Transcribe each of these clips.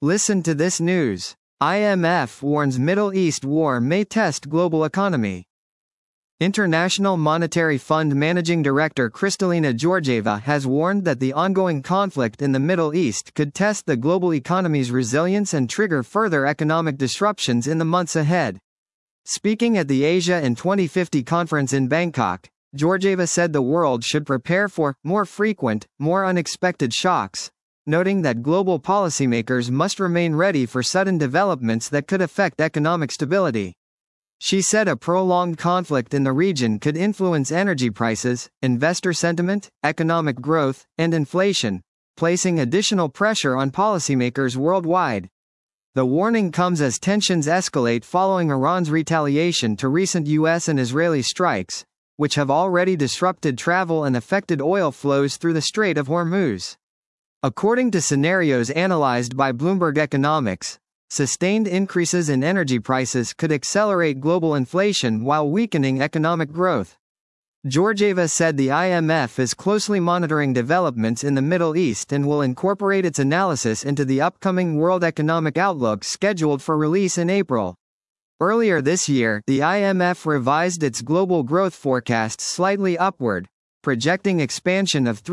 Listen to this news. IMF warns Middle East war may test global economy. International Monetary Fund Managing Director Kristalina Georgieva has warned that the ongoing conflict in the Middle East could test the global economy's resilience and trigger further economic disruptions in the months ahead. Speaking at the Asia in 2050 conference in Bangkok, Georgieva said the world should prepare for more frequent, more unexpected shocks, noting that global policymakers must remain ready for sudden developments that could affect economic stability. She said a prolonged conflict in the region could influence energy prices, investor sentiment, economic growth, and inflation, placing additional pressure on policymakers worldwide. The warning comes as tensions escalate following Iran's retaliation to recent U.S. and Israeli strikes, which have already disrupted travel and affected oil flows through the Strait of Hormuz. According to scenarios analyzed by Bloomberg Economics, sustained increases in energy prices could accelerate global inflation while weakening economic growth. Georgieva said the IMF is closely monitoring developments in the Middle East and will incorporate its analysis into the upcoming World Economic Outlook scheduled for release in April. Earlier this year, the IMF revised its global growth forecast slightly upward, projecting expansion of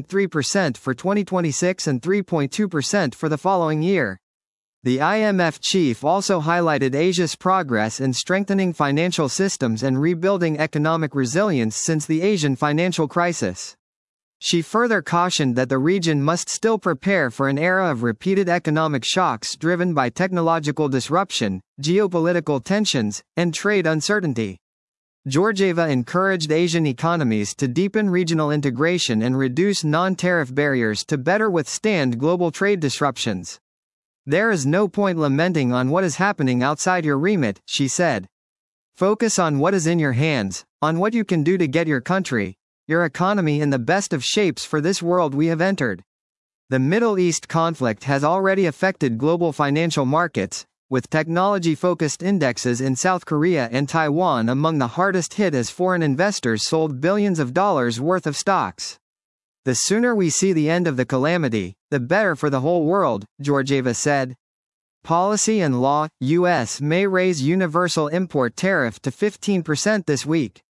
3.3% for 2026 and 3.2% for the following year. The IMF chief also highlighted Asia's progress in strengthening financial systems and rebuilding economic resilience since the Asian financial crisis. She further cautioned that the region must still prepare for an era of repeated economic shocks driven by technological disruption, geopolitical tensions, and trade uncertainty. Georgieva encouraged Asian economies to deepen regional integration and reduce non-tariff barriers to better withstand global trade disruptions. There is no point lamenting on what is happening outside your remit, she said. Focus on what is in your hands, on what you can do to get your country, your economy in the best of shapes for this world we have entered. The Middle East conflict has already affected global financial markets, with technology-focused indexes in South Korea and Taiwan among the hardest hit as foreign investors sold billions of dollars worth of stocks. The sooner we see the end of the calamity, the better for the whole world, Georgieva said. Policy and law: U.S. may raise universal import tariff to 15% this week.